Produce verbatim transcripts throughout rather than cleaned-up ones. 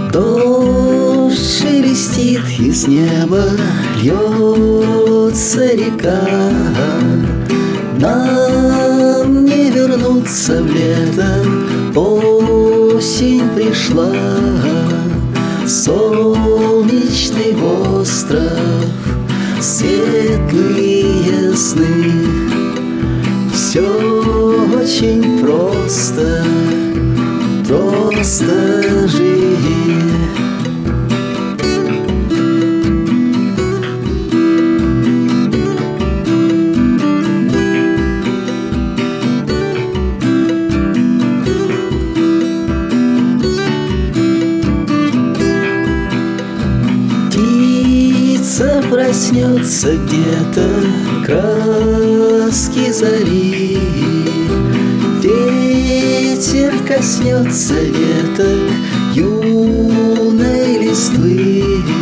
Дождь шелестит, и с неба льется река. Нам не вернуться в лето, осень пришла. Солнечный остров, светлые сны. Все очень просто, просто живи. Птица проснется где-то, краски зари. Ветер коснется веток юной листвы.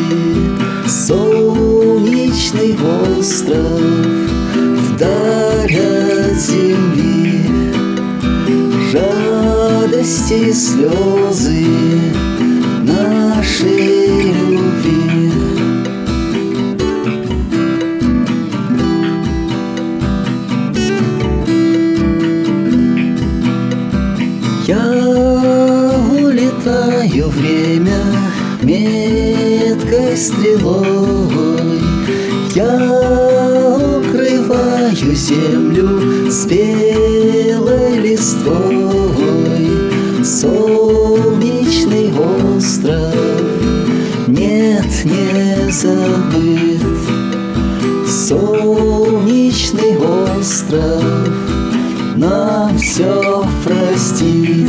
Солнечный остров вдаль от земли. Радости и слезы нашей любви. Я улетаю, время меткой стрелой. Я укрываю землю спелой листвой. Солнечный остров нет, не забыт. Солнечный остров нам все простит.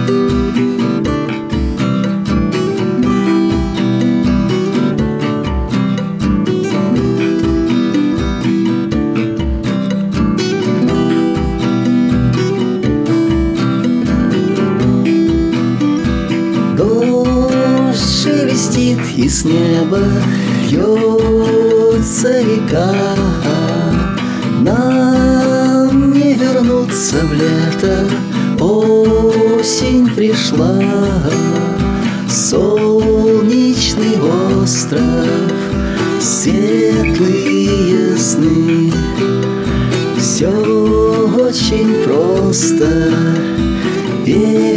Дождь шелестит, и с неба льется река. Нам не вернуться в лето, осень пришла. Солнечный остров, светлые сны. Все очень просто, верь.